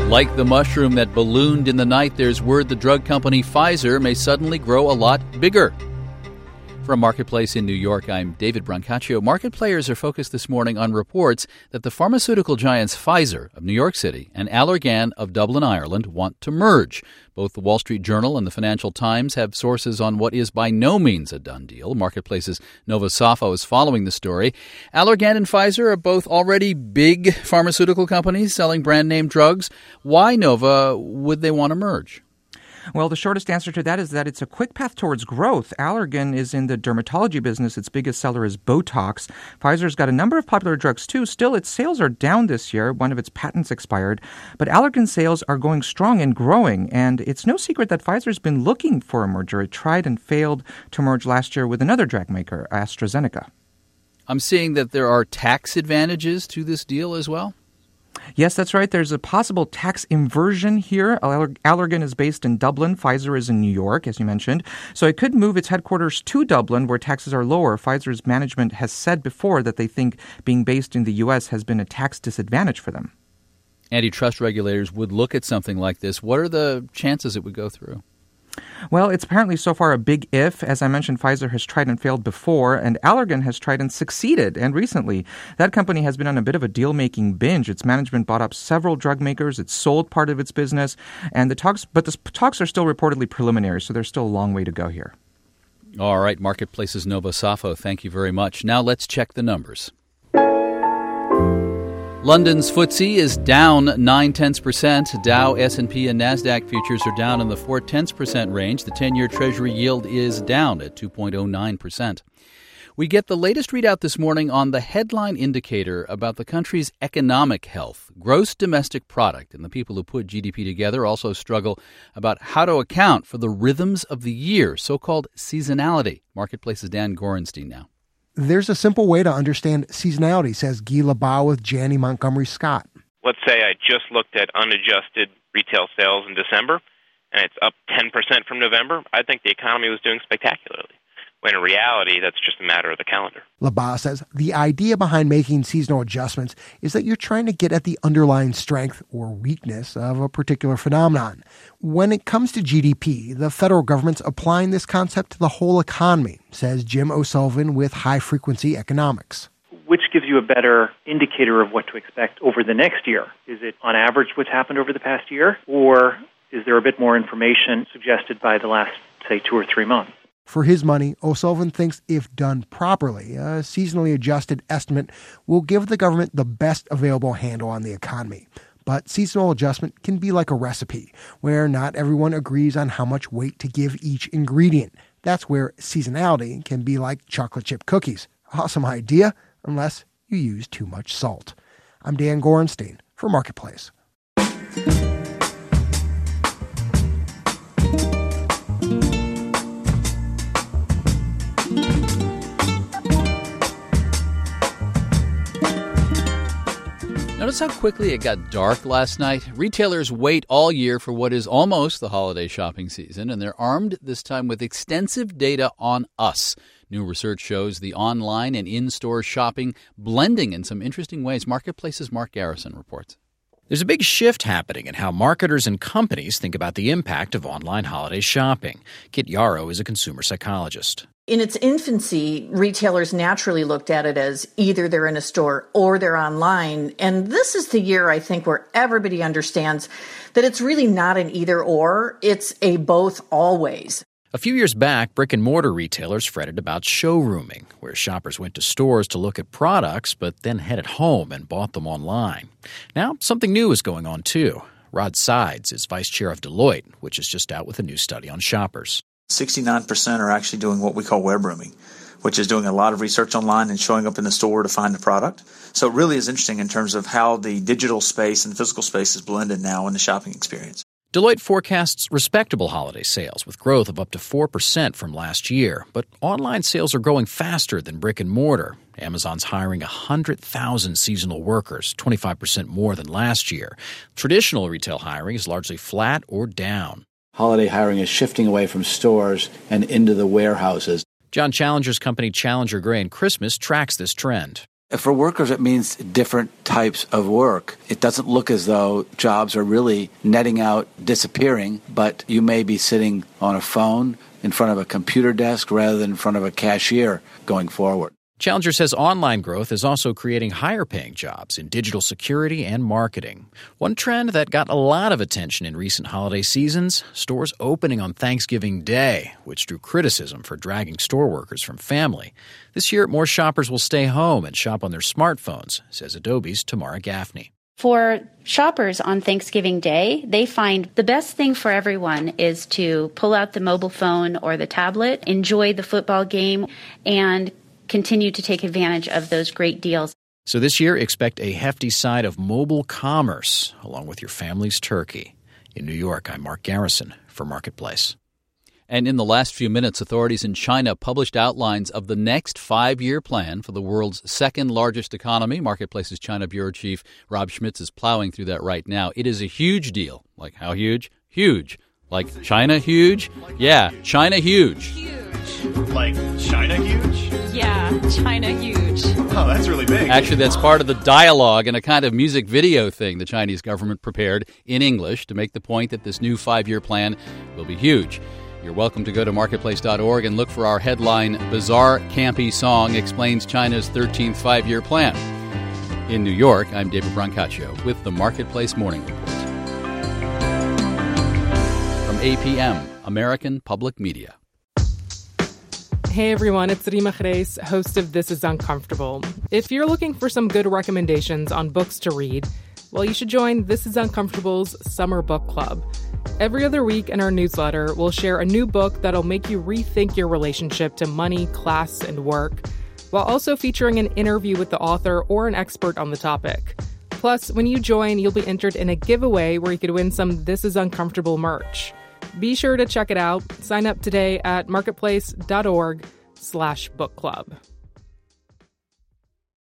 Like the mushroom that ballooned in the night, there's word the drug company Pfizer may suddenly grow a lot bigger. From Marketplace in New York, I'm David Brancaccio. Market players are focused this morning on reports that the pharmaceutical giants Pfizer of New York City and Allergan of Dublin, Ireland want to merge. Both the Wall Street Journal and the Financial Times have sources on what is by no means a done deal. Marketplace's Nova Safo is following the story. Allergan and Pfizer are both already big pharmaceutical companies selling brand-name drugs. Why, Nova, would they want to merge? Well, the shortest answer to that is that it's a quick path towards growth. Allergan is in the dermatology business. Its biggest seller is Botox. Pfizer's got a number of popular drugs, too. Still, its sales are down this year. One of its patents expired. But Allergan's sales are going strong and growing. And it's no secret that Pfizer's been looking for a merger. It tried and failed to merge last year with another drug maker, AstraZeneca. I'm seeing that there are tax advantages to this deal as well. Yes, that's right. There's a possible tax inversion here. Allergan is based in Dublin. Pfizer is in New York, as you mentioned. So it could move its headquarters to Dublin, where taxes are lower. Pfizer's management has said before that they think being based in the U.S. has been a tax disadvantage for them. Antitrust regulators would look at something like this. What are the chances it would go through? Well, it's apparently so far a big if. As I mentioned, Pfizer has tried and failed before, and Allergan has tried and succeeded. And recently, that company has been on a bit of a deal-making binge. Its management bought up several drug makers. It sold part of its business. And the talks are still reportedly preliminary, so there's still a long way to go here. All right, Marketplace's Nova Safo, thank you very much. Now let's check the numbers. London's FTSE is down 0.9%. Dow, S&P, and NASDAQ futures are down in the 0.4% range. The 10-year Treasury yield is down at 2.09%. We get the latest readout this morning on the headline indicator about the country's economic health. Gross domestic product and the people who put GDP together also struggle about how to account for the rhythms of the year, so-called seasonality. Marketplace's Dan Gorenstein now. There's a simple way to understand seasonality, says Guy Labow with Janney Montgomery Scott. Let's say I just looked at unadjusted retail sales in December, and it's up 10% from November. I think the economy was doing spectacularly, when in reality, that's just a matter of the calendar. Labow says the idea behind making seasonal adjustments is that you're trying to get at the underlying strength or weakness of a particular phenomenon. When it comes to GDP, the federal government's applying this concept to the whole economy, says Jim O'Sullivan with High Frequency Economics. Which gives you a better indicator of what to expect over the next year? Is it on average what's happened over the past year? Or is there a bit more information suggested by the last, say, 2 or 3 months? For his money, O'Sullivan thinks if done properly, a seasonally adjusted estimate will give the government the best available handle on the economy. But seasonal adjustment can be like a recipe, where not everyone agrees on how much weight to give each ingredient. That's where seasonality can be like chocolate chip cookies. Awesome idea, unless you use too much salt. I'm Dan Gorenstein for Marketplace. Notice how quickly it got dark last night? Retailers wait all year for what is almost the holiday shopping season, and they're armed this time with extensive data on us. New research shows the online and in-store shopping blending in some interesting ways. Marketplace's Mark Garrison reports. There's a big shift happening in how marketers and companies think about the impact of online holiday shopping. Kit Yarrow is a consumer psychologist. In its infancy, retailers naturally looked at it as either they're in a store or they're online. And this is the year, I think, where everybody understands that it's really not an either or, it's a both always. A few years back, brick-and-mortar retailers fretted about showrooming, where shoppers went to stores to look at products but then headed home and bought them online. Now, something new is going on, too. Rod Sides is vice chair of Deloitte, which is just out with a new study on shoppers. 69% are actually doing what we call web rooming, which is doing a lot of research online and showing up in the store to find a product. So it really is interesting in terms of how the digital space and the physical space is blended now in the shopping experience. Deloitte forecasts respectable holiday sales with growth of up to 4% from last year, but online sales are growing faster than brick and mortar. Amazon's hiring 100,000 seasonal workers, 25% more than last year. Traditional retail hiring is largely flat or down. Holiday hiring is shifting away from stores and into the warehouses. John Challenger's company Challenger Gray and Christmas tracks this trend. For workers, it means different types of work. It doesn't look as though jobs are really netting out, disappearing, but you may be sitting on a phone in front of a computer desk rather than in front of a cashier going forward. Challenger says online growth is also creating higher-paying jobs in digital security and marketing. One trend that got a lot of attention in recent holiday seasons, stores opening on Thanksgiving Day, which drew criticism for dragging store workers from family. This year, more shoppers will stay home and shop on their smartphones, says Adobe's Tamara Gaffney. For shoppers on Thanksgiving Day, they find the best thing for everyone is to pull out the mobile phone or the tablet, enjoy the football game, and continue to take advantage of those great deals. So this year, expect a hefty side of mobile commerce, along with your family's turkey. In New York, I'm Mark Garrison for Marketplace. And in the last few minutes, authorities in China published outlines of the next 5-year plan for the world's second largest economy. Marketplace's China Bureau Chief Rob Schmitz is plowing through that right now. It is a huge deal. Like how huge? Huge. Like China huge? Yeah, China huge. Like China huge? Yeah, China huge. Oh, that's really big. Actually, that's part of the dialogue and a kind of music video thing the Chinese government prepared in English to make the point that this new 5-year plan will be huge. You're welcome to go to marketplace.org and look for our headline, Bizarre Campy Song Explains China's 13th 5-year plan. In New York, I'm David Brancaccio with the Marketplace Morning Report. From APM, American Public Media. Hey everyone, it's Rima Reis, host of This Is Uncomfortable. If you're looking for some good recommendations on books to read, well, you should join This Is Uncomfortable's Summer Book Club. Every other week in our newsletter, we'll share a new book that'll make you rethink your relationship to money, class, and work, while also featuring an interview with the author or an expert on the topic. Plus, when you join, you'll be entered in a giveaway where you could win some This Is Uncomfortable merch. Be sure to check it out. Sign up today at marketplace.org/book club.